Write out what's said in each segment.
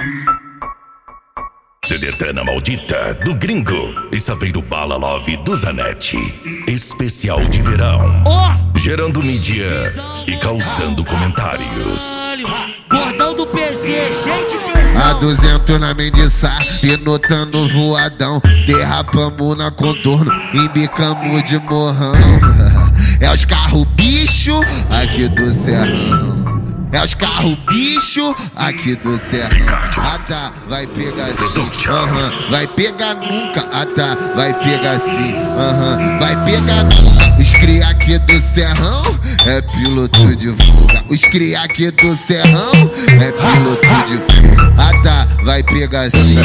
Sedetana maldita do gringo e Saveiro Bala Love do Zanetti. Especial de verão. Gerando mídia e causando comentários. Gordão do PC, cheio de tensão. A 200 na Mendiçá, pinotando voadão. Derrapamos na contorno, embicamos de morrão. É os carros bicho aqui do Serrão. É os carros bicho aqui do Serrão. Ah tá, vai pegar assim, vai pegar nunca. Ah tá, vai pegar assim, vai pegar nunca. Os cria aqui do Serrão é piloto de fuga. Os cria aqui do Serrão é piloto de fuga. Ah tá, vai pegar assim,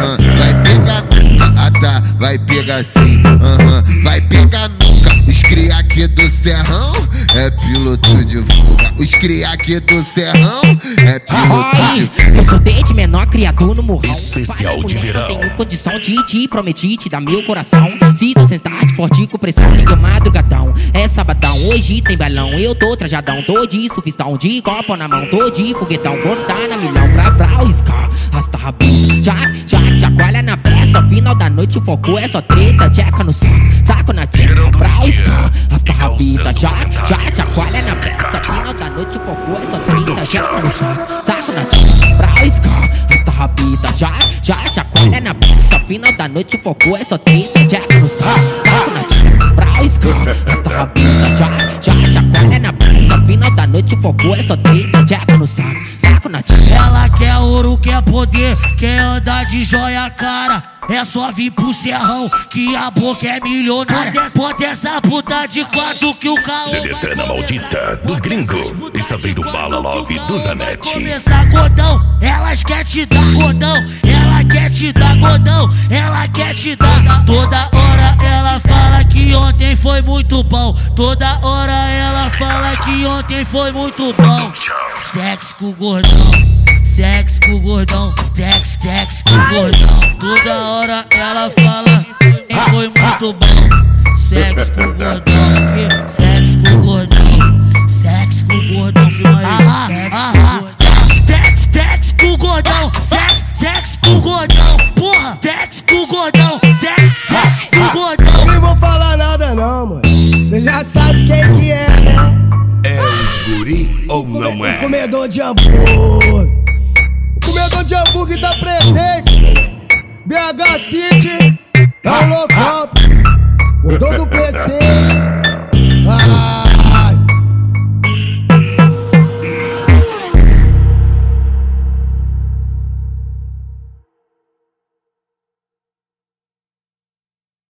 vai pegar nunca. Ah tá, vai pegar assim, vai pegar nunca. Os cria aqui do Serrão é piloto de fuga. Os cria aqui do Serrão é piloto de fuga. Eu sou desde menor criado no morrão. Especial de verão. Tenho condição de te prometi te dar meu coração. Se tu sentar de forte com pressão, liga madrugadão. É sabadão, hoje tem bailão. Eu tô trajadão, tô de surfistão, de copo na mão, tô de foguetão. Quando tá na milhão, pra o ska, rasta rabinho. Já chacoalha na peça. Final da noite o foco é só treta. Tcheca no saco na tcheca. Pra o ska, rasta rabita. Já chacoalha na peça. Final da noite o foco é só treta. Tcheca no saco na tcheca. Pra o ska, rasta rabita. Já chacoalha na peça. Final da noite o foco é só treta. Tcheca no saco na tcheca. Pra o ska, rasta rabita. Já chacoalha na peça. Final da noite o foco é só treta. Tcheca no saco na tcheca. Ela quer ouro, quer poder, quer andar de joia cara. É só vir pro Serrão que a boca é milionária. Bota essa puta de quatro que o carro Sedetana maldita do gringo e Saveiro Bala Love do Zanetti. Começar gordão, elas quer te dar gordão. Ela quer te dar gordão, ela quer te dar. Toda hora ela fala que ontem foi muito bom. Toda hora ela fala que ontem foi muito bom. Sexo com o gordão, sexo com o gordão, sexo com o gordão. Toda hora ela fala que foi muito bom. Sexo com o gordão, sexo com o gordão, sexo com o gordão, filma aí. Sexo com o gordão, sexo com o gordão, porra. Sexo com o gordão, sexo com o gordão. Não vou falar nada não, mano. Cê já sabe quem que é, né? É os guri ou não é? O comedor de hambúrguer. O comedor de hambúrguer tá presente. BH City, é o local. Gordão do PC.